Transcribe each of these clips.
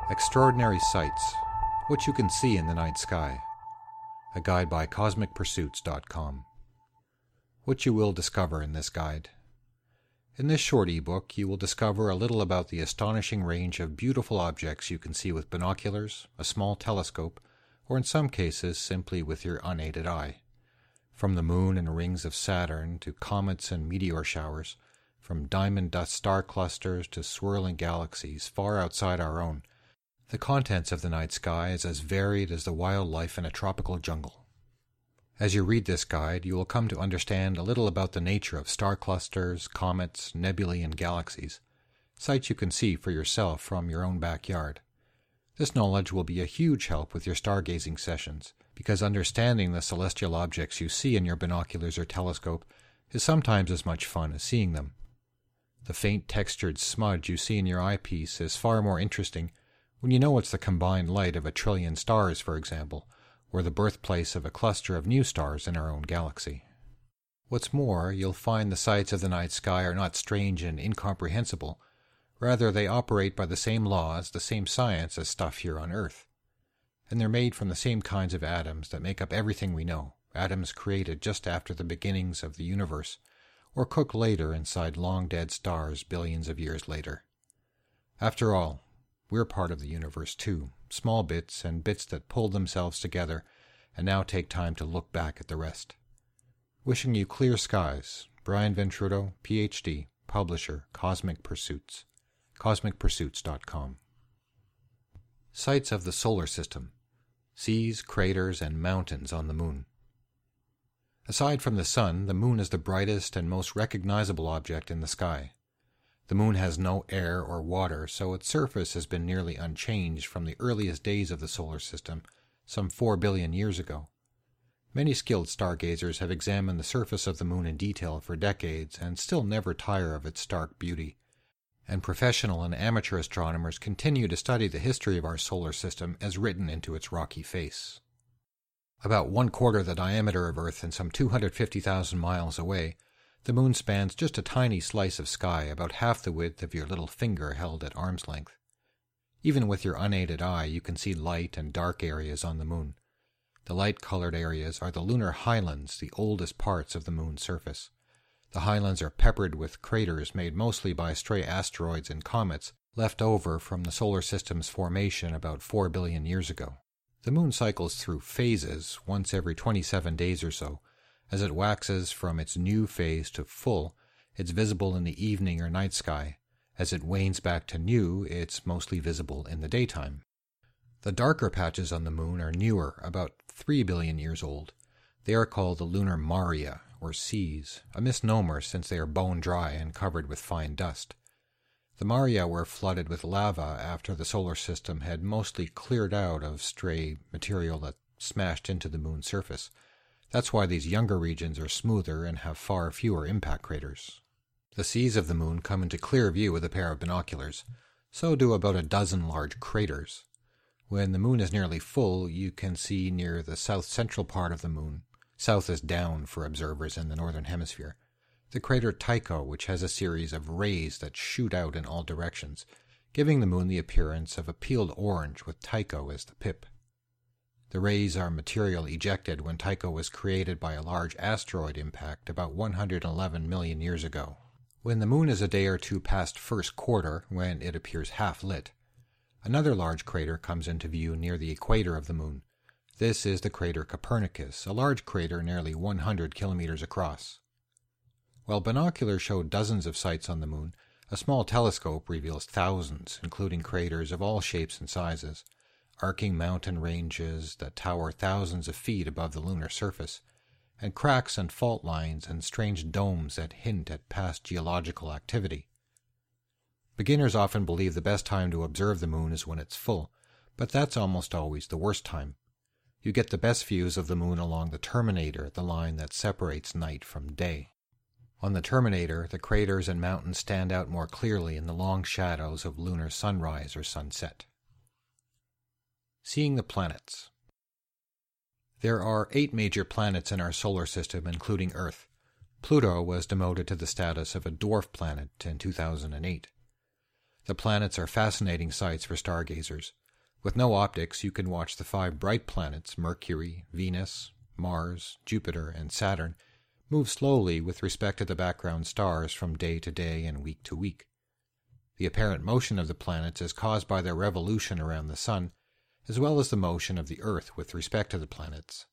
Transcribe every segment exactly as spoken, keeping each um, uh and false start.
Extraordinary Sights, What You Can See in the Night Sky. A guide by cosmic pursuits dot com. What you will discover in this guide. In this short ebook, you will discover a little about the astonishing range of beautiful objects you can see with binoculars, a small telescope, or in some cases simply with your unaided eye. From the moon and rings of Saturn to comets and meteor showers, from diamond dust star clusters to swirling galaxies far outside our own, the contents of the night sky is as varied as the wildlife in a tropical jungle. As you read this guide, you will come to understand a little about the nature of star clusters, comets, nebulae, and galaxies, sights you can see for yourself from your own backyard. This knowledge will be a huge help with your stargazing sessions, because understanding the celestial objects you see in your binoculars or telescope is sometimes as much fun as seeing them. The faint textured smudge you see in your eyepiece is far more interesting when you know it's the combined light of a trillion stars, for example, or the birthplace of a cluster of new stars in our own galaxy. What's more, you'll find the sights of the night sky are not strange and incomprehensible. Rather, they operate by the same laws, the same science as stuff here on Earth. And they're made from the same kinds of atoms that make up everything we know, atoms created just after the beginnings of the universe, or cooked later inside long-dead stars billions of years later. After all, we're part of the universe too, small bits and bits that pulled themselves together and now take time to look back at the rest. Wishing you clear skies, Brian Ventrudo, P H D, publisher, Cosmic Pursuits, cosmic pursuits dot com. Sights of the solar system, seas, craters, and mountains on the moon. Aside from the sun, the moon is the brightest and most recognizable object in the sky. The moon has no air or water, so its surface has been nearly unchanged from the earliest days of the solar system, some four billion years ago. Many skilled stargazers have examined the surface of the moon in detail for decades and still never tire of its stark beauty. And professional and amateur astronomers continue to study the history of our solar system as written into its rocky face. About one quarter the diameter of Earth and some two hundred fifty thousand miles away, the moon spans just a tiny slice of sky about half the width of your little finger held at arm's length. Even with your unaided eye, you can see light and dark areas on the moon. The light-colored areas are the lunar highlands, the oldest parts of the moon's surface. The highlands are peppered with craters made mostly by stray asteroids and comets left over from the solar system's formation about four billion years ago. The moon cycles through phases once every twenty-seven days or so. As it waxes from its new phase to full, it's visible in the evening or night sky. As it wanes back to new, it's mostly visible in the daytime. The darker patches on the moon are newer, about three billion years old. They are called the lunar maria, or seas, a misnomer since they are bone dry and covered with fine dust. The maria were flooded with lava after the solar system had mostly cleared out of stray material that smashed into the moon's surface. That's why these younger regions are smoother and have far fewer impact craters. The seas of the moon come into clear view with a pair of binoculars. So do about a dozen large craters. When the moon is nearly full, you can see near the south-central part of the moon, south is down for observers in the northern hemisphere, the crater Tycho, which has a series of rays that shoot out in all directions, giving the moon the appearance of a peeled orange with Tycho as the pip. The rays are material ejected when Tycho was created by a large asteroid impact about one hundred eleven million years ago. When the moon is a day or two past first quarter, when it appears half-lit, another large crater comes into view near the equator of the moon. This is the crater Copernicus, a large crater nearly one hundred kilometers across. While binoculars show dozens of sights on the moon, a small telescope reveals thousands, including craters of all shapes and sizes, arcing mountain ranges that tower thousands of feet above the lunar surface, and cracks and fault lines and strange domes that hint at past geological activity. Beginners often believe the best time to observe the moon is when it's full, but that's almost always the worst time. You get the best views of the moon along the terminator, the line that separates night from day. On the terminator, the craters and mountains stand out more clearly in the long shadows of lunar sunrise or sunset. Seeing the planets. There are eight major planets in our solar system, including Earth. Pluto was demoted to the status of a dwarf planet in two thousand eight. The planets are fascinating sights for stargazers. With no optics, you can watch the five bright planets, Mercury, Venus, Mars, Jupiter, and Saturn, move slowly with respect to the background stars from day to day and week to week. The apparent motion of the planets is caused by their revolution around the Sun, as well as the motion of the Earth with respect to the planets.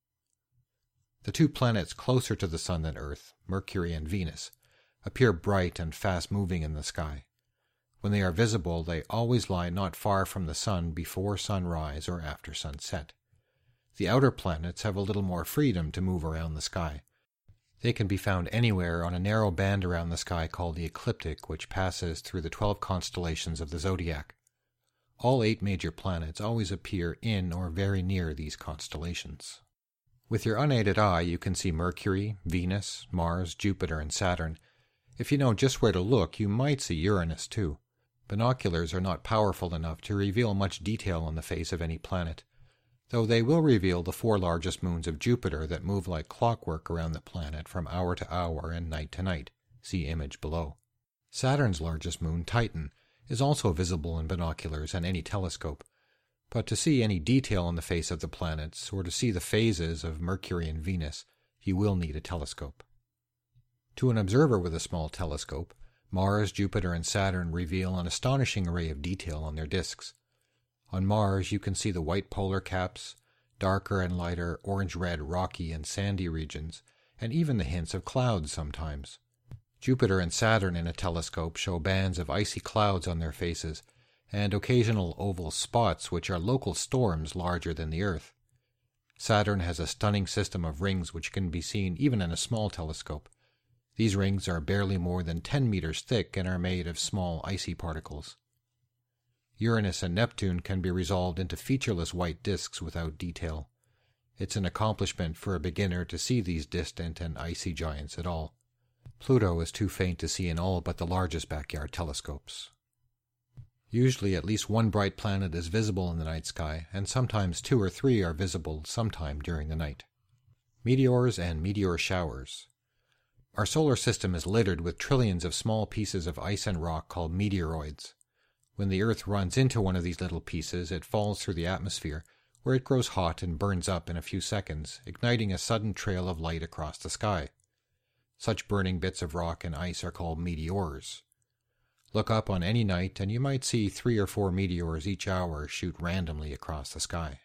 The two planets closer to the Sun than Earth, Mercury and Venus, appear bright and fast-moving in the sky. When they are visible, they always lie not far from the Sun before sunrise or after sunset. The outer planets have a little more freedom to move around the sky. They can be found anywhere on a narrow band around the sky called the ecliptic, which passes through the twelve constellations of the zodiac. All eight major planets always appear in or very near these constellations. With your unaided eye, you can see Mercury, Venus, Mars, Jupiter, and Saturn. If you know just where to look, you might see Uranus too. Binoculars are not powerful enough to reveal much detail on the face of any planet, though they will reveal the four largest moons of Jupiter that move like clockwork around the planet from hour to hour and night to night. See image below. Saturn's largest moon, Titan, is also visible in binoculars and any telescope, but to see any detail on the face of the planets, or to see the phases of Mercury and Venus, you will need a telescope. To an observer with a small telescope, Mars, Jupiter, and Saturn reveal an astonishing array of detail on their disks. On Mars, you can see the white polar caps, darker and lighter orange-red rocky and sandy regions, and even the hints of clouds sometimes. Jupiter and Saturn in a telescope show bands of icy clouds on their faces, and occasional oval spots which are local storms larger than the Earth. Saturn has a stunning system of rings which can be seen even in a small telescope. These rings are barely more than ten meters thick and are made of small icy particles. Uranus and Neptune can be resolved into featureless white disks without detail. It's an accomplishment for a beginner to see these distant and icy giants at all. Pluto is too faint to see in all but the largest backyard telescopes. Usually at least one bright planet is visible in the night sky, and sometimes two or three are visible sometime during the night. Meteors and meteor showers. Our solar system is littered with trillions of small pieces of ice and rock called meteoroids. When the Earth runs into one of these little pieces, it falls through the atmosphere, where it grows hot and burns up in a few seconds, igniting a sudden trail of light across the sky. Such burning bits of rock and ice are called meteors. Look up on any night and you might see three or four meteors each hour shoot randomly across the sky.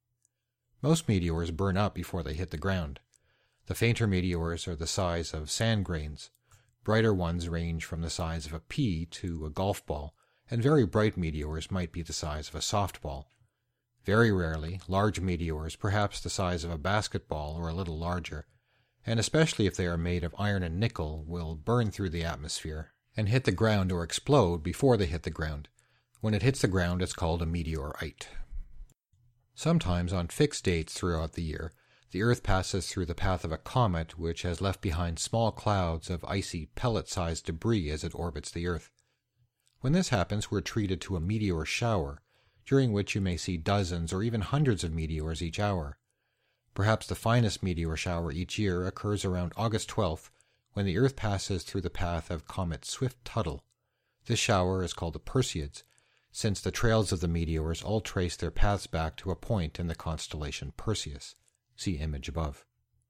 Most meteors burn up before they hit the ground. The fainter meteors are the size of sand grains. Brighter ones range from the size of a pea to a golf ball, and very bright meteors might be the size of a softball. Very rarely, large meteors, perhaps the size of a basketball or a little larger, and especially if they are made of iron and nickel, will burn through the atmosphere and hit the ground or explode before they hit the ground. When it hits the ground, it's called a meteorite. Sometimes, on fixed dates throughout the year, the Earth passes through the path of a comet which has left behind small clouds of icy, pellet-sized debris as it orbits the Earth. When this happens, we're treated to a meteor shower, during which you may see dozens or even hundreds of meteors each hour. Perhaps the finest meteor shower each year occurs around August twelfth, when the Earth passes through the path of Comet Swift-Tuttle. This shower is called the Perseids, since the trails of the meteors all trace their paths back to a point in the constellation Perseus. See image above.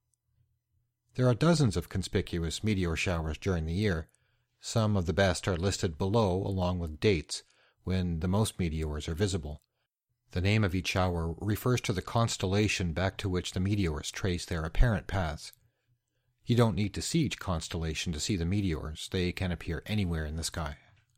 There are dozens of conspicuous meteor showers during the year. Some of the best are listed below along with dates when the most meteors are visible. The name of each shower refers to the constellation back to which the meteors trace their apparent paths. You don't need to see each constellation to see the meteors. They can appear anywhere in the sky.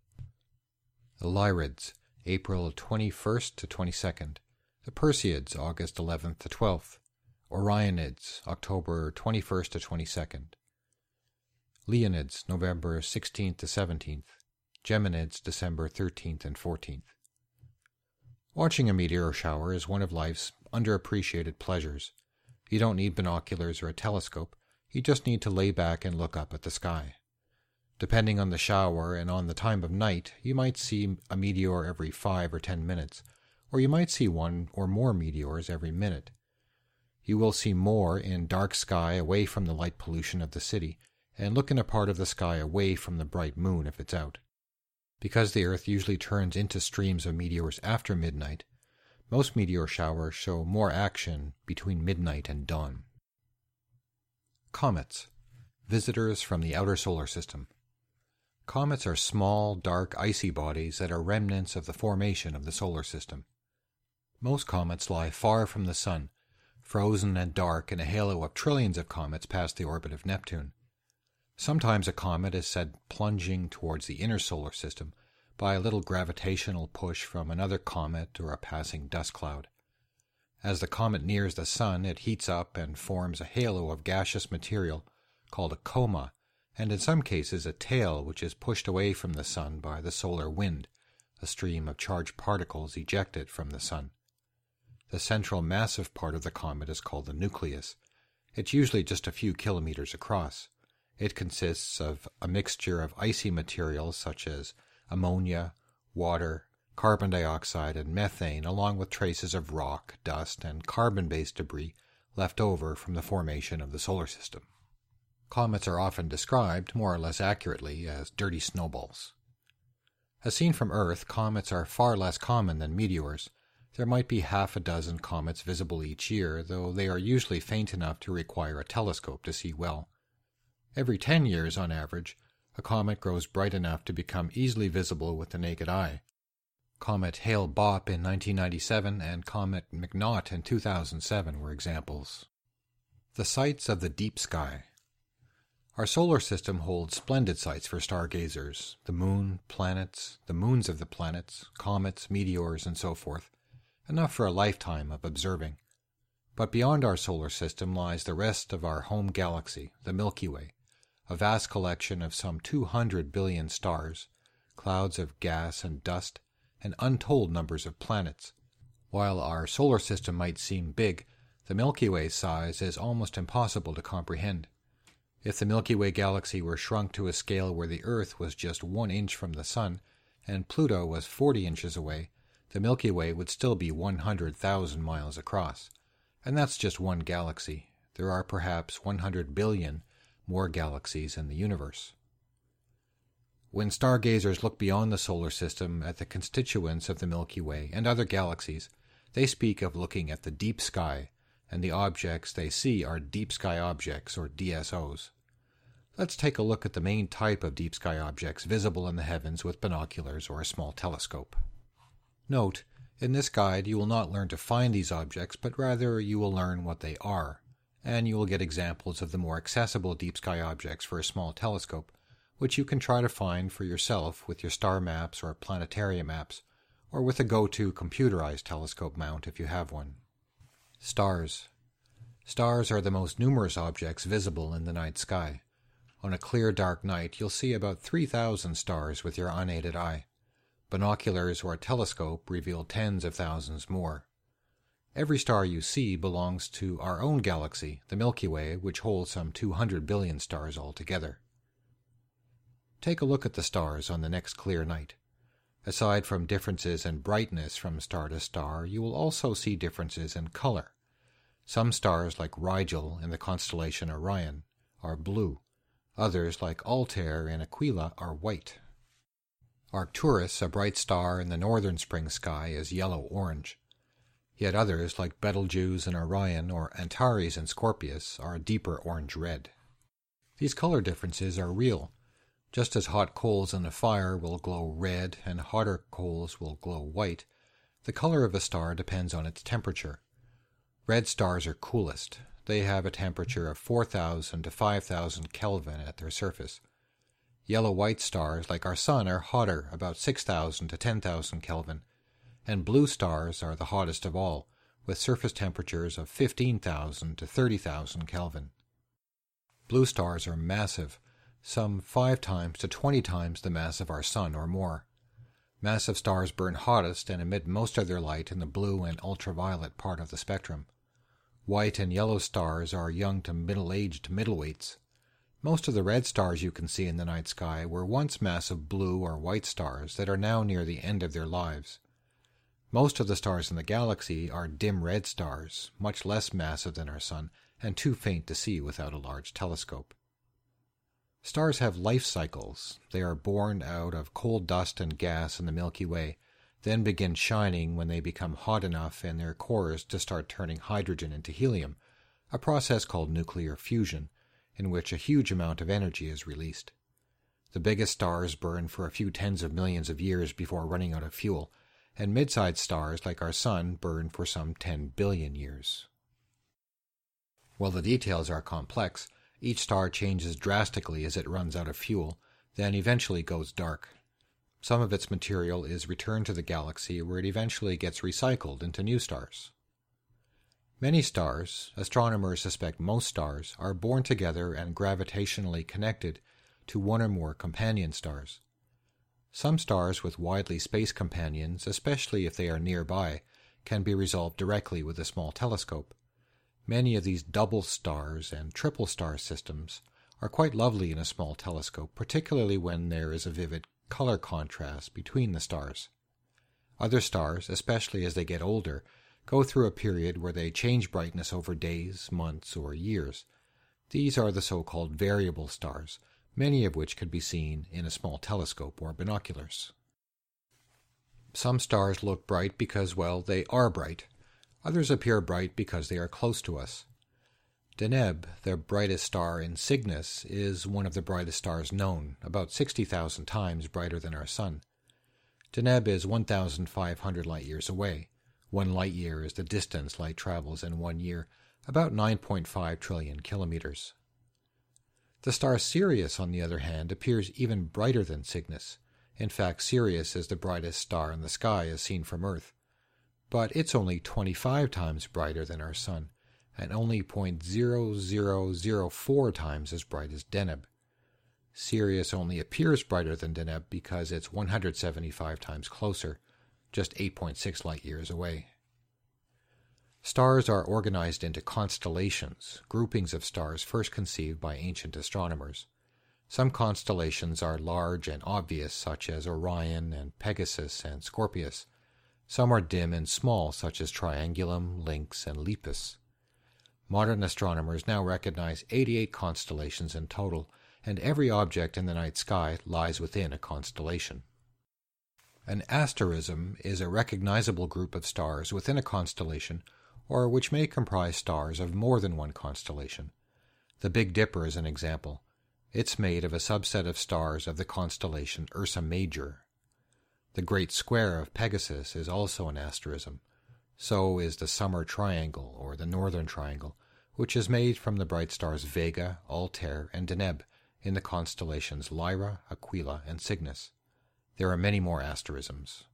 The Lyrids, April twenty-first to twenty-second. The Perseids, August eleventh to twelfth. Orionids, October twenty-first to twenty-second. Leonids, November sixteenth to seventeenth. Geminids, December thirteenth and fourteenth. Watching a meteor shower is one of life's underappreciated pleasures. You don't need binoculars or a telescope. You just need to lay back and look up at the sky. Depending on the shower and on the time of night, you might see a meteor every five or ten minutes, or you might see one or more meteors every minute. You will see more in dark sky away from the light pollution of the city, and look in a part of the sky away from the bright moon if it's out. Because the Earth usually turns into streams of meteors after midnight, most meteor showers show more action between midnight and dawn. Comets, visitors from the outer solar system. Comets are small, dark, icy bodies that are remnants of the formation of the solar system. Most comets lie far from the Sun, frozen and dark in a halo of trillions of comets past the orbit of Neptune. Sometimes a comet is said plunging towards the inner solar system by a little gravitational push from another comet or a passing dust cloud. As the comet nears the Sun, it heats up and forms a halo of gaseous material called a coma, and in some cases a tail which is pushed away from the Sun by the solar wind, a stream of charged particles ejected from the Sun. The central massive part of the comet is called the nucleus. It's usually just a few kilometers across. It consists of a mixture of icy materials such as ammonia, water, carbon dioxide, and methane, along with traces of rock, dust, and carbon-based debris left over from the formation of the solar system. Comets are often described, more or less accurately, as dirty snowballs. As seen from Earth, comets are far less common than meteors. There might be half a dozen comets visible each year, though they are usually faint enough to require a telescope to see well. Every ten years, on average, a comet grows bright enough to become easily visible with the naked eye. Comet Hale-Bopp in nineteen ninety-seven and Comet McNaught in two thousand seven were examples. The sights of the deep sky. Our solar system holds splendid sights for stargazers: the moon, planets, the moons of the planets, comets, meteors, and so forth, enough for a lifetime of observing. But beyond our solar system lies the rest of our home galaxy, the Milky Way, a vast collection of some two hundred billion stars, clouds of gas and dust, and untold numbers of planets. While our solar system might seem big, the Milky Way's size is almost impossible to comprehend. If the Milky Way galaxy were shrunk to a scale where the Earth was just one inch from the Sun, and Pluto was forty inches away, the Milky Way would still be one hundred thousand miles across. And that's just one galaxy. There are perhaps one hundred billion more galaxies in the universe. When stargazers look beyond the solar system at the constituents of the Milky Way and other galaxies, they speak of looking at the deep sky, and the objects they see are deep sky objects, or D S Os. Let's take a look at the main type of deep sky objects visible in the heavens with binoculars or a small telescope. Note, in this guide you will not learn to find these objects, but rather you will learn what they are, and you will get examples of the more accessible deep sky objects for a small telescope, which you can try to find for yourself with your star maps or planetarium maps, or with a go-to computerized telescope mount if you have one. Stars. Stars are the most numerous objects visible in the night sky. On a clear, dark night, you'll see about three thousand stars with your unaided eye. Binoculars or a telescope reveal tens of thousands more. Every star you see belongs to our own galaxy, the Milky Way, which holds some two hundred billion stars altogether. Take a look at the stars on the next clear night. Aside from differences in brightness from star to star, you will also see differences in color. Some stars, like Rigel in the constellation Orion, are blue. Others, like Altair in Aquila, are white. Arcturus, a bright star in the northern spring sky, is yellow-orange. Yet others, like Betelgeuse in Orion or Antares in Scorpius, are a deeper orange-red. These color differences are real. Just as hot coals in a fire will glow red and hotter coals will glow white, the color of a star depends on its temperature. Red stars are coolest. They have a temperature of four thousand to five thousand Kelvin at their surface. Yellow-white stars, like our Sun, are hotter, about six thousand to ten thousand Kelvin, and blue stars are the hottest of all, with surface temperatures of fifteen thousand to thirty thousand Kelvin. Blue stars are massive, some five times to twenty times the mass of our Sun or more. Massive stars burn hottest and emit most of their light in the blue and ultraviolet part of the spectrum. White and yellow stars are young to middle-aged middleweights. Most of the red stars you can see in the night sky were once massive blue or white stars that are now near the end of their lives. Most of the stars in the galaxy are dim red stars, much less massive than our Sun, and too faint to see without a large telescope. Stars have life cycles. They are born out of coal dust and gas in the Milky Way, then begin shining when they become hot enough in their cores to start turning hydrogen into helium, a process called nuclear fusion, in which a huge amount of energy is released. The biggest stars burn for a few tens of millions of years before running out of fuel, and mid-sized stars like our Sun burn for some ten billion years. While the details are complex, each star changes drastically as it runs out of fuel, then eventually goes dark. Some of its material is returned to the galaxy where it eventually gets recycled into new stars. Many stars, astronomers suspect most stars, are born together and gravitationally connected to one or more companion stars. Some stars with widely spaced companions, especially if they are nearby, can be resolved directly with a small telescope. Many of these double stars and triple star systems are quite lovely in a small telescope, particularly when there is a vivid color contrast between the stars. Other stars, especially as they get older, go through a period where they change brightness over days, months, or years. These are the so-called variable stars, many of which can be seen in a small telescope or binoculars. Some stars look bright because, well, they are bright. Others appear bright because they are close to us. Deneb, the brightest star in Cygnus, is one of the brightest stars known, about sixty thousand times brighter than our Sun. Deneb is one thousand five hundred light-years away. One light-year is the distance light travels in one year, about nine point five trillion kilometers. The star Sirius, on the other hand, appears even brighter than Cygnus. In fact, Sirius is the brightest star in the sky as seen from Earth. But it's only twenty-five times brighter than our Sun, and only zero point zero zero zero four times as bright as Deneb. Sirius only appears brighter than Deneb because it's one hundred seventy-five times closer, just eight point six light-years away. Stars are organized into constellations, groupings of stars first conceived by ancient astronomers. Some constellations are large and obvious, such as Orion and Pegasus and Scorpius. Some are dim and small, such as Triangulum, Lynx, and Lepus. Modern astronomers now recognize eighty-eight constellations in total, and every object in the night sky lies within a constellation. An asterism is a recognizable group of stars within a constellation, or which may comprise stars of more than one constellation. The Big Dipper is an example. It's made of a subset of stars of the constellation Ursa Major. The Great Square of Pegasus is also an asterism. So is the Summer Triangle, or the Northern Triangle, which is made from the bright stars Vega, Altair, and Deneb in the constellations Lyra, Aquila, and Cygnus. There are many more asterisms.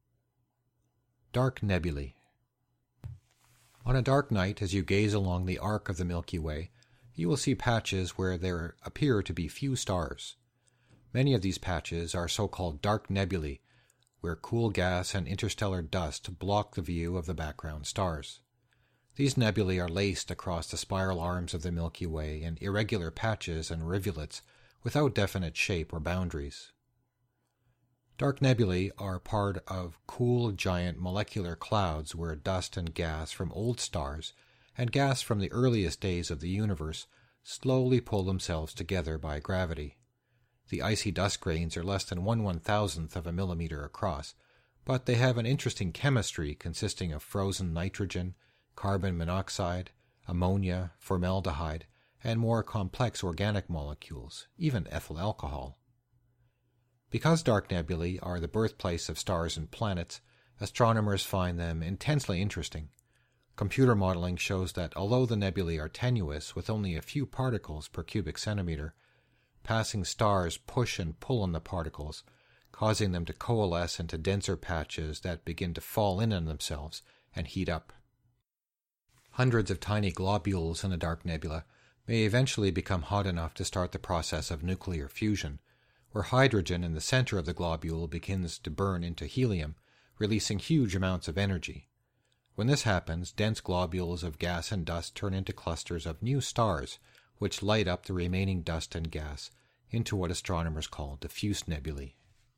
Dark nebulae. On a dark night, as you gaze along the arc of the Milky Way, you will see patches where there appear to be few stars. Many of these patches are so-called dark nebulae, where cool gas and interstellar dust block the view of the background stars. These nebulae are laced across the spiral arms of the Milky Way in irregular patches and rivulets without definite shape or boundaries. Dark nebulae are part of cool, giant molecular clouds where dust and gas from old stars and gas from the earliest days of the universe slowly pull themselves together by gravity. The icy dust grains are less than one one-thousandth of a millimeter across, but they have an interesting chemistry consisting of frozen nitrogen, carbon monoxide, ammonia, formaldehyde, and more complex organic molecules, even ethyl alcohol. Because dark nebulae are the birthplace of stars and planets, astronomers find them intensely interesting. Computer modeling shows that although the nebulae are tenuous with only a few particles per cubic centimeter, passing stars push and pull on the particles, causing them to coalesce into denser patches that begin to fall in on themselves and heat up. Hundreds of tiny globules in a dark nebula may eventually become hot enough to start the process of nuclear fusion, where hydrogen in the center of the globule begins to burn into helium, releasing huge amounts of energy. When this happens, dense globules of gas and dust turn into clusters of new stars, which light up the remaining dust and gas into what astronomers call diffuse nebulae.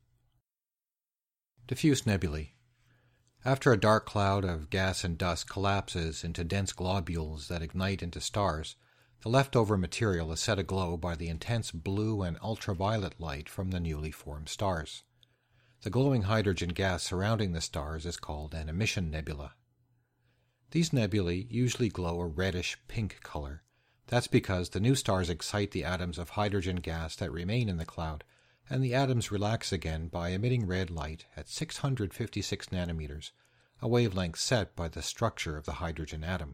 Diffuse nebulae. After a dark cloud of gas and dust collapses into dense globules that ignite into stars, The leftover material is set aglow by the intense blue and ultraviolet light from the newly formed stars. The glowing hydrogen gas surrounding the stars is called an emission nebula. These nebulae usually glow a reddish-pink color. That's because the new stars excite the atoms of hydrogen gas that remain in the cloud, and the atoms relax again by emitting red light at six hundred fifty-six nanometers, a wavelength set by the structure of the hydrogen atom.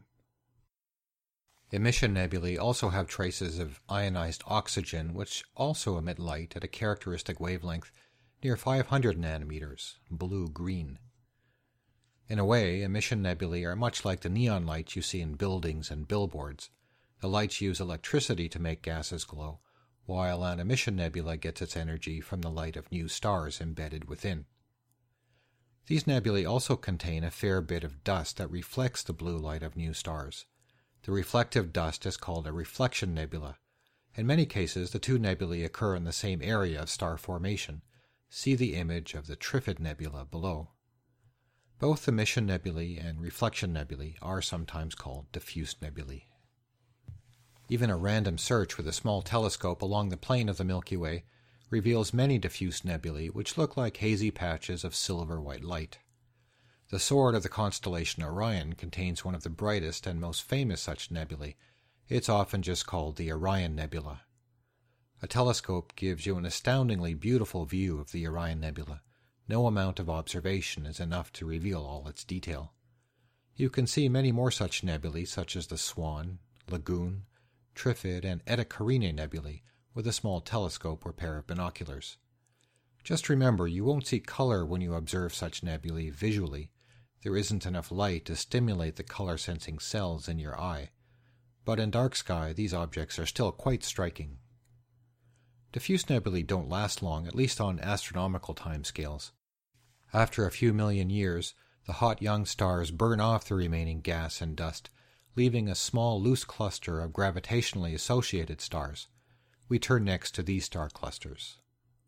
Emission nebulae also have traces of ionized oxygen, which also emit light at a characteristic wavelength near five hundred nanometers, blue-green. In a way, emission nebulae are much like the neon lights you see in buildings and billboards. The lights use electricity to make gases glow, while an emission nebula gets its energy from the light of new stars embedded within. These nebulae also contain a fair bit of dust that reflects the blue light of new stars. The reflective dust is called a reflection nebula. In many cases, the two nebulae occur in the same area of star formation. See the image of the Trifid Nebula below. Both emission nebulae and reflection nebulae are sometimes called diffuse nebulae. Even a random search with a small telescope along the plane of the Milky Way reveals many diffuse nebulae which look like hazy patches of silver-white light. The sword of the constellation Orion contains one of the brightest and most famous such nebulae. It's often just called the Orion Nebula. A telescope gives you an astoundingly beautiful view of the Orion Nebula. No amount of observation is enough to reveal all its detail. You can see many more such nebulae, such as the Swan, Lagoon, Trifid, and Eta Carinae nebulae, with a small telescope or pair of binoculars. Just remember, you won't see color when you observe such nebulae visually. There isn't enough light to stimulate the color-sensing cells in your eye. But in dark sky, these objects are still quite striking. Diffuse nebulae don't last long, at least on astronomical timescales. After a few million years, the hot young stars burn off the remaining gas and dust, leaving a small loose cluster of gravitationally associated stars. We turn next to these star clusters.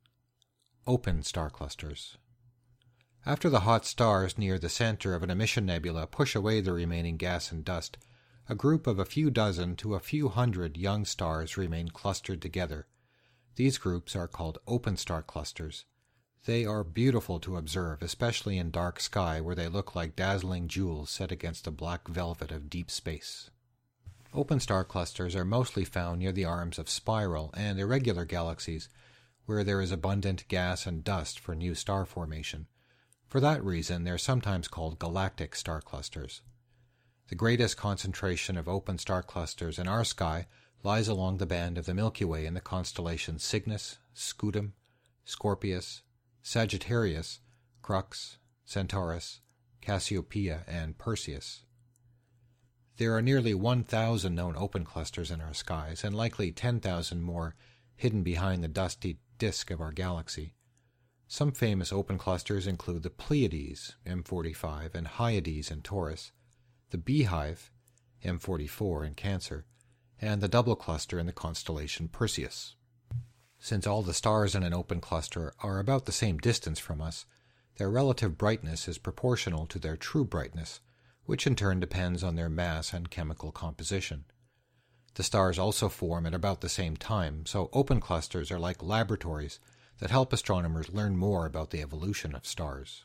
Open star clusters. After the hot stars near the center of an emission nebula push away the remaining gas and dust, a group of a few dozen to a few hundred young stars remain clustered together. These groups are called open star clusters. They are beautiful to observe, especially in dark sky where they look like dazzling jewels set against the black velvet of deep space. Open star clusters are mostly found near the arms of spiral and irregular galaxies, where there is abundant gas and dust for new star formation. For that reason, they are sometimes called galactic star clusters. The greatest concentration of open star clusters in our sky lies along the band of the Milky Way in the constellations Cygnus, Scutum, Scorpius, Sagittarius, Crux, Centaurus, Cassiopeia, and Perseus. There are nearly one thousand known open clusters in our skies, and likely ten thousand more hidden behind the dusty disk of our galaxy. Some famous open clusters include the Pleiades, M forty-five, and Hyades in Taurus, the Beehive, M forty-four, in Cancer, and the double cluster in the constellation Perseus. Since all the stars in an open cluster are about the same distance from us, their relative brightness is proportional to their true brightness, which in turn depends on their mass and chemical composition. The stars also form at about the same time, so open clusters are like laboratories that help astronomers learn more about the evolution of stars.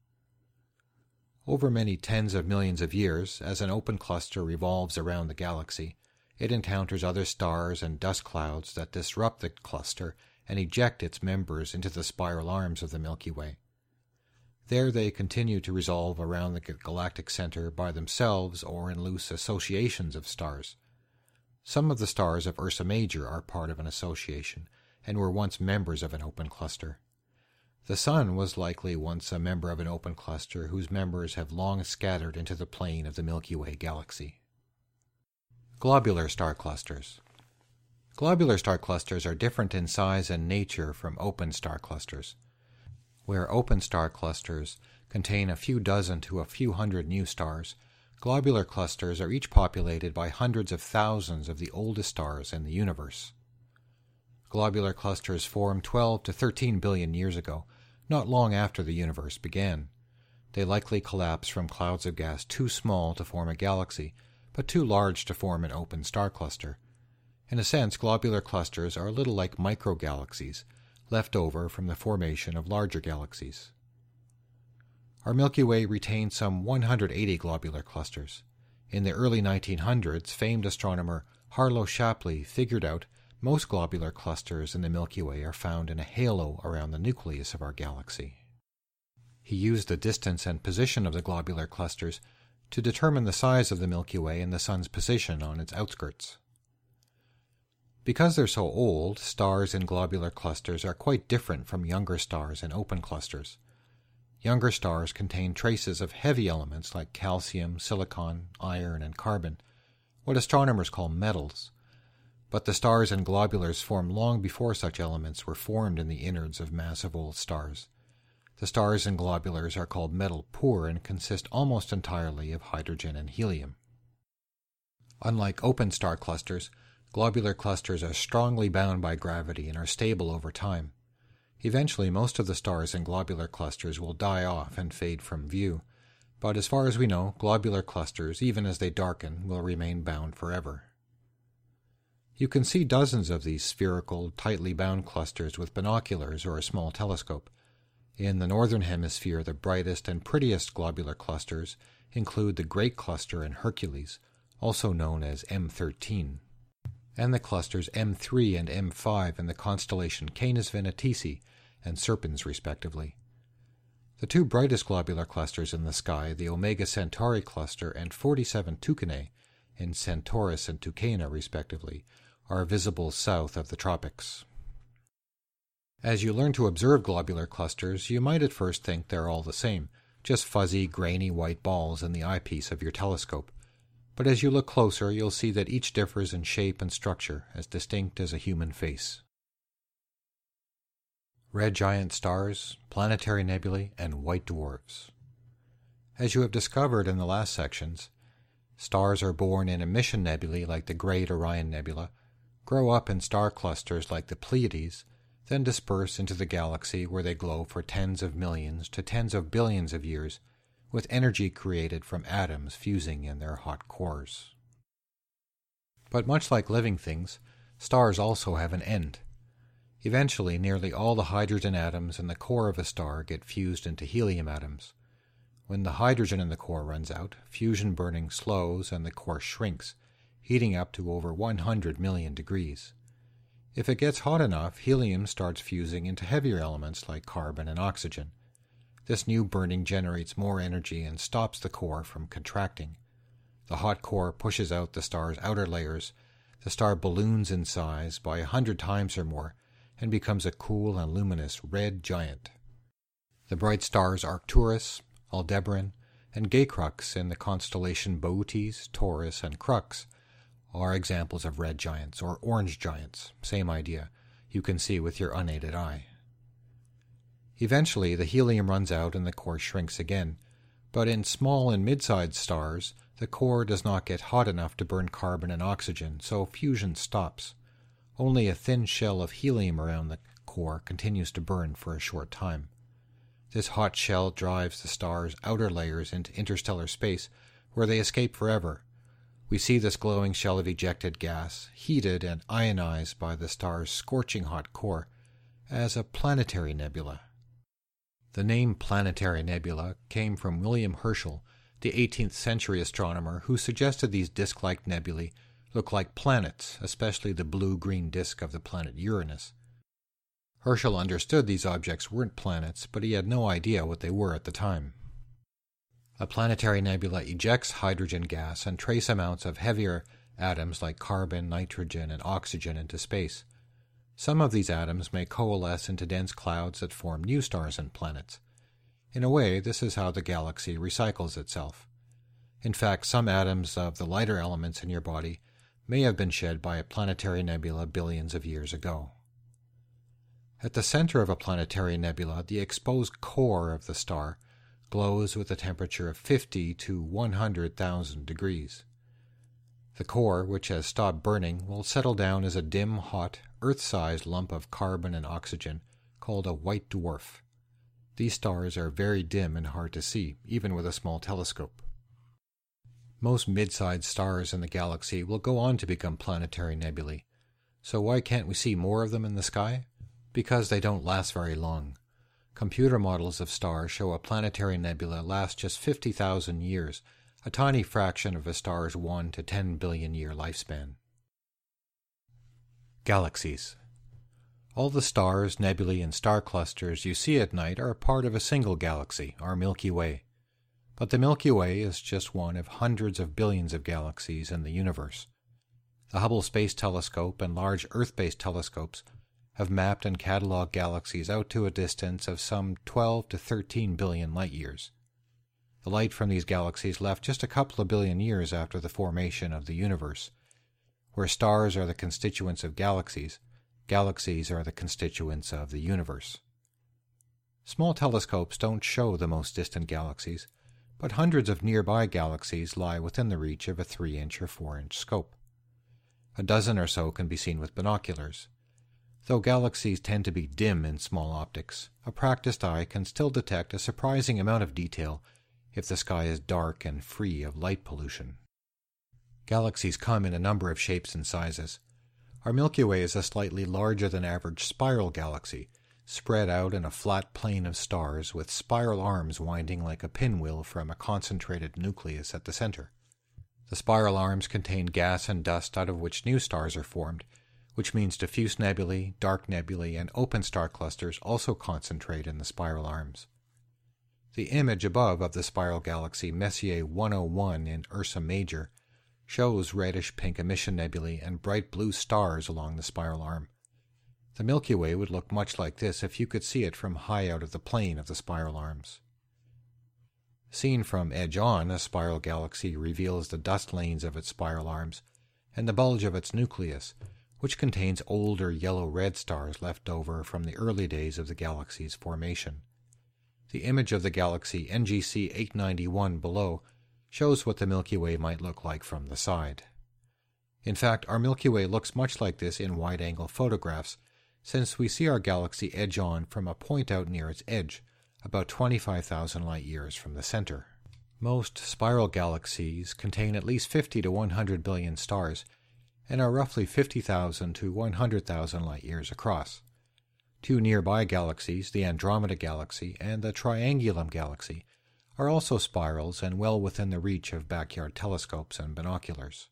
Over many tens of millions of years, as an open cluster revolves around the galaxy, it encounters other stars and dust clouds that disrupt the cluster and eject its members into the spiral arms of the Milky Way. There they continue to revolve around the galactic center by themselves or in loose associations of stars. Some of the stars of Ursa Major are part of an association and were once members of an open cluster. The Sun was likely once a member of an open cluster whose members have long scattered into the plane of the Milky Way galaxy. Globular star clusters. Globular star clusters are different in size and nature from open star clusters. Where open star clusters contain a few dozen to a few hundred new stars, globular clusters are each populated by hundreds of thousands of the oldest stars in the universe. Globular clusters formed twelve to thirteen billion years ago, not long after the universe began. They likely collapsed from clouds of gas too small to form a galaxy, but too large to form an open star cluster. In a sense, globular clusters are a little like microgalaxies, left over from the formation of larger galaxies. Our Milky Way retains some one hundred eighty globular clusters. In the early nineteen hundreds, famed astronomer Harlow Shapley figured out most globular clusters in the Milky Way are found in a halo around the nucleus of our galaxy. He used the distance and position of the globular clusters to determine the size of the Milky Way and the Sun's position on its outskirts. Because they're so old, stars in globular clusters are quite different from younger stars in open clusters. Younger stars contain traces of heavy elements like calcium, silicon, iron, and carbon, what astronomers call metals, but the stars in globulars formed long before such elements were formed in the innards of massive old stars. The stars in globulars are called metal poor and consist almost entirely of hydrogen and helium. Unlike open star clusters, globular clusters are strongly bound by gravity and are stable over time. Eventually, most of the stars in globular clusters will die off and fade from view, but as far as we know, globular clusters, even as they darken, will remain bound forever. You can see dozens of these spherical, tightly bound clusters with binoculars or a small telescope. In the northern hemisphere, the brightest and prettiest globular clusters include the Great Cluster in Hercules, also known as M thirteen, and the clusters M three and M five in the constellation Canis Venatici and Serpens, respectively. The two brightest globular clusters in the sky, the Omega Centauri cluster and forty-seven Tucanae in Centaurus and Tucana, respectively, are visible south of the tropics. As you learn to observe globular clusters, you might at first think they're all the same, just fuzzy, grainy white balls in the eyepiece of your telescope. But as you look closer, you'll see that each differs in shape and structure, as distinct as a human face. Red giant stars, planetary nebulae, and white dwarfs. As you have discovered in the last sections, stars are born in emission nebulae like the Great Orion Nebula, grow up in star clusters like the Pleiades, then disperse into the galaxy where they glow for tens of millions to tens of billions of years, with energy created from atoms fusing in their hot cores. But much like living things, stars also have an end. Eventually, nearly all the hydrogen atoms in the core of a star get fused into helium atoms. When the hydrogen in the core runs out, fusion burning slows and the core shrinks, heating up to over one hundred million degrees. If it gets hot enough, helium starts fusing into heavier elements like carbon and oxygen. This new burning generates more energy and stops the core from contracting. The hot core pushes out the star's outer layers. The star balloons in size by a hundred times or more and becomes a cool and luminous red giant. The bright stars Arcturus, Aldebaran, and Gay Crux in the constellation Bootes, Taurus, and Crux are examples of red giants or orange giants, same idea, you can see with your unaided eye. Eventually, the helium runs out and the core shrinks again, but in small and mid-sized stars, the core does not get hot enough to burn carbon and oxygen, so fusion stops. Only a thin shell of helium around the core continues to burn for a short time. This hot shell drives the star's outer layers into interstellar space, where they escape forever. We see this glowing shell of ejected gas, heated and ionized by the star's scorching hot core, as a planetary nebula. The name planetary nebula came from William Herschel, the eighteenth century astronomer who suggested these disk-like nebulae look like planets, especially the blue-green disk of the planet Uranus. Herschel understood these objects weren't planets, but he had no idea what they were at the time. A planetary nebula ejects hydrogen gas and trace amounts of heavier atoms like carbon, nitrogen, and oxygen into space. Some of these atoms may coalesce into dense clouds that form new stars and planets. In a way, this is how the galaxy recycles itself. In fact, some atoms of the lighter elements in your body may have been shed by a planetary nebula billions of years ago. At the center of a planetary nebula, the exposed core of the star glows with a temperature of fifty to one hundred thousand degrees. The core, which has stopped burning, will settle down as a dim, hot, Earth-sized lump of carbon and oxygen called a white dwarf. These stars are very dim and hard to see, even with a small telescope. Most mid-sized stars in the galaxy will go on to become planetary nebulae, So why can't we see more of them in the sky? Because they don't last very long. Computer models of stars show a planetary nebula lasts just fifty thousand years, a tiny fraction of a star's one to ten billion year lifespan. Galaxies. All the stars, nebulae, and star clusters you see at night are part of a single galaxy, our Milky Way. But the Milky Way is just one of hundreds of billions of galaxies in the universe. The Hubble Space Telescope and large Earth-based telescopes have mapped and cataloged galaxies out to a distance of some twelve to thirteen billion light-years. The light from these galaxies left just a couple of billion years after the formation of the universe. Where stars are the constituents of galaxies, galaxies are the constituents of the universe. Small telescopes don't show the most distant galaxies, but hundreds of nearby galaxies lie within the reach of a three-inch or four-inch scope. A dozen or so can be seen with binoculars. Though galaxies tend to be dim in small optics, a practiced eye can still detect a surprising amount of detail if the sky is dark and free of light pollution. Galaxies come in a number of shapes and sizes. Our Milky Way is a slightly larger than average spiral galaxy, spread out in a flat plane of stars with spiral arms winding like a pinwheel from a concentrated nucleus at the center. The spiral arms contain gas and dust out of which new stars are formed, which means diffuse nebulae, dark nebulae, and open star clusters also concentrate in the spiral arms. The image above of the spiral galaxy Messier one oh one in Ursa Major shows reddish-pink emission nebulae and bright blue stars along the spiral arm. The Milky Way would look much like this if you could see it from high out of the plane of the spiral arms. Seen from edge-on, a spiral galaxy reveals the dust lanes of its spiral arms and the bulge of its nucleus, which contains older yellow-red stars left over from the early days of the galaxy's formation. The image of the galaxy N G C eight ninety-one below shows what the Milky Way might look like from the side. In fact, our Milky Way looks much like this in wide-angle photographs, since we see our galaxy edge-on from a point out near its edge, about twenty-five thousand light-years from the center. Most spiral galaxies contain at least fifty to one hundred billion stars, and are roughly fifty thousand to one hundred thousand light-years across. Two nearby galaxies, the Andromeda Galaxy and the Triangulum Galaxy, are also spirals and well within the reach of backyard telescopes and binoculars.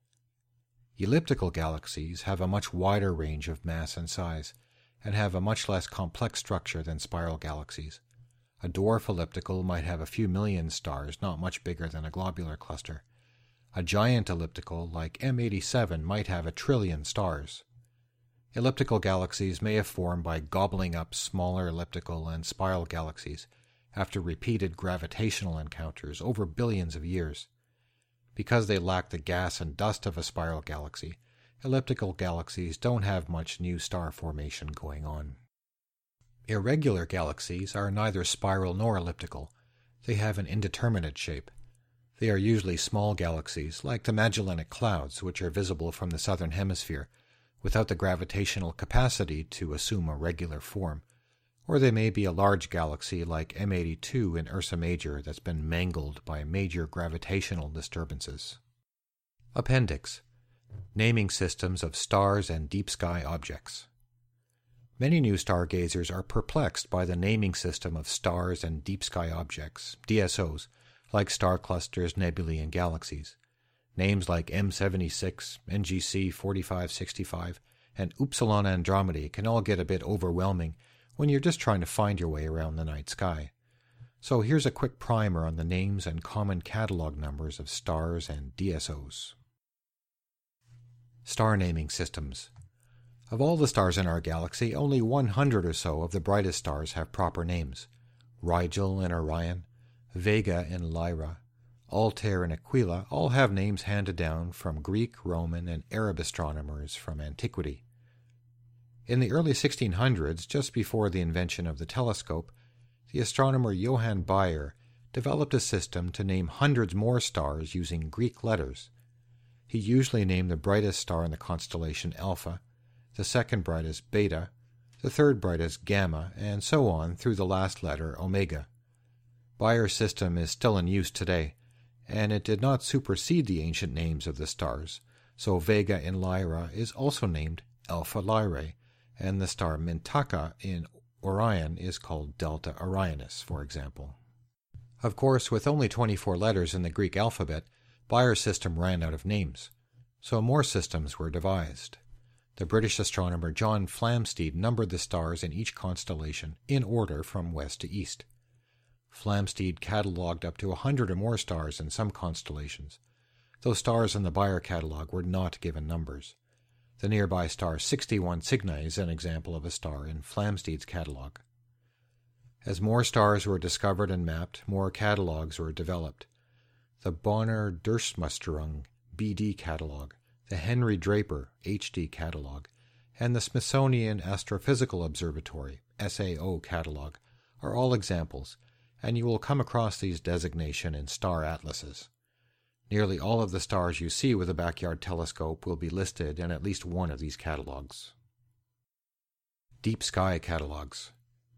Elliptical galaxies have a much wider range of mass and size, and have a much less complex structure than spiral galaxies. A dwarf elliptical might have a few million stars, not much bigger than a globular cluster. A giant elliptical, like M eighty-seven, might have a trillion stars. Elliptical galaxies may have formed by gobbling up smaller elliptical and spiral galaxies after repeated gravitational encounters over billions of years. Because they lack the gas and dust of a spiral galaxy, elliptical galaxies don't have much new star formation going on. Irregular galaxies are neither spiral nor elliptical. They have an indeterminate shape. They are usually small galaxies, like the Magellanic Clouds, which are visible from the southern hemisphere, without the gravitational capacity to assume a regular form. Or they may be a large galaxy like M eighty-two in Ursa Major that's been mangled by major gravitational disturbances. Appendix: Naming systems of stars and deep sky objects. Many new stargazers are perplexed by the naming system of stars and deep sky objects, D S Os, like star clusters, nebulae, and galaxies. Names like M seventy-six, N G C forty-five sixty-five, and Upsilon Andromedae can all get a bit overwhelming when you're just trying to find your way around the night sky. So here's a quick primer on the names and common catalog numbers of stars and D S Os. Star naming systems. Of all the stars in our galaxy, only one hundred or so of the brightest stars have proper names. Rigel and Orion, Vega and Lyra, Altair and Aquila all have names handed down from Greek, Roman, and Arab astronomers from antiquity. In the early sixteen hundreds, just before the invention of the telescope, the astronomer Johann Bayer developed a system to name hundreds more stars using Greek letters. He usually named the brightest star in the constellation Alpha, the second brightest Beta, the third brightest Gamma, and so on through the last letter Omega. Bayer's system is still in use today, and it did not supersede the ancient names of the stars, so Vega in Lyra is also named Alpha Lyrae, and the star Mintaka in Orion is called Delta Orionis, for example. Of course, with only twenty-four letters in the Greek alphabet, Bayer's system ran out of names, so more systems were devised. The British astronomer John Flamsteed numbered the stars in each constellation in order from west to east. Flamsteed catalogued up to a hundred or more stars in some constellations, though stars in the Bayer catalogue were not given numbers. The nearby star sixty-one Cygni is an example of a star in Flamsteed's catalogue. As more stars were discovered and mapped, more catalogues were developed. The Bonner Durstmusterung B D catalogue, the Henry Draper H D catalogue, and the Smithsonian Astrophysical Observatory S A O catalogue are all examples, and you will come across these designations in star atlases. Nearly all of the stars you see with a backyard telescope will be listed in at least one of these catalogues. Deep sky catalogues.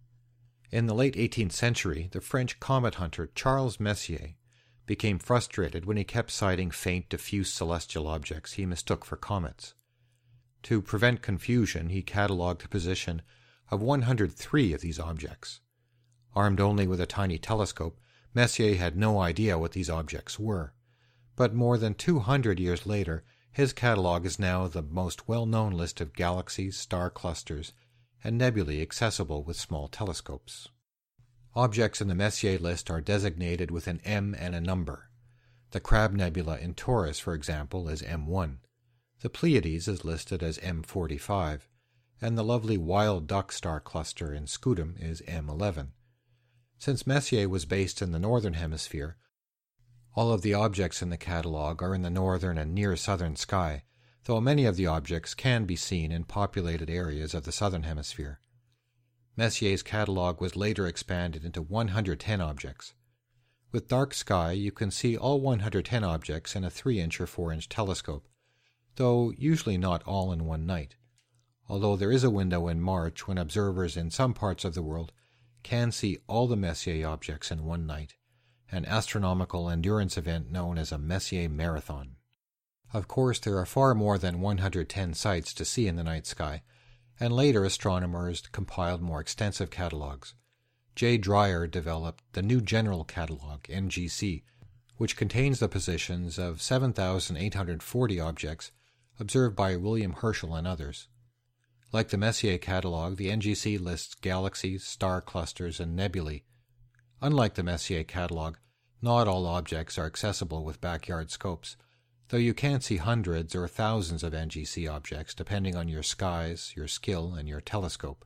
In the late eighteenth century, the French comet hunter Charles Messier became frustrated when he kept sighting faint, diffuse celestial objects he mistook for comets. To prevent confusion, he catalogued the position of one hundred three of these objects. Armed only with a tiny telescope, Messier had no idea what these objects were. But more than two hundred years later, his catalogue is now the most well-known list of galaxies, star clusters, and nebulae accessible with small telescopes. Objects in the Messier list are designated with an M and a number. The Crab Nebula in Taurus, for example, is M one. The Pleiades is listed as M forty-five, and the lovely Wild Duck star cluster in Scutum is M eleven. Since Messier was based in the northern hemisphere, all of the objects in the catalogue are in the northern and near southern sky, though many of the objects can be seen in populated areas of the southern hemisphere. Messier's catalogue was later expanded into one hundred ten objects. With dark sky, you can see all one hundred ten objects in a three inch or four inch telescope, though usually not all in one night, although there is a window in March when observers in some parts of the world can see all the Messier objects in one night, an astronomical endurance event known as a Messier Marathon. Of course, there are far more than one hundred ten sights to see in the night sky, and later astronomers compiled more extensive catalogues. J. Dreyer developed the New General Catalogue, N G C, which contains the positions of seven thousand eight hundred forty objects observed by William Herschel and others. Like the Messier catalogue, the N G C lists galaxies, star clusters, and nebulae. Unlike the Messier catalogue, not all objects are accessible with backyard scopes, though you can see hundreds or thousands of N G C objects depending on your skies, your skill, and your telescope.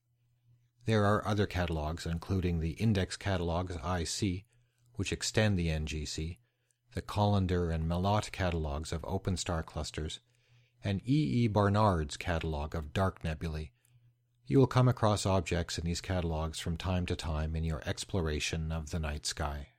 There are other catalogues, including the Index Catalogues I C, which extend the N G C, the Colander and Melotte catalogues of open star clusters, and E. E. Barnard's catalogue of dark nebulae. You will come across objects in these catalogues from time to time in your exploration of the night sky.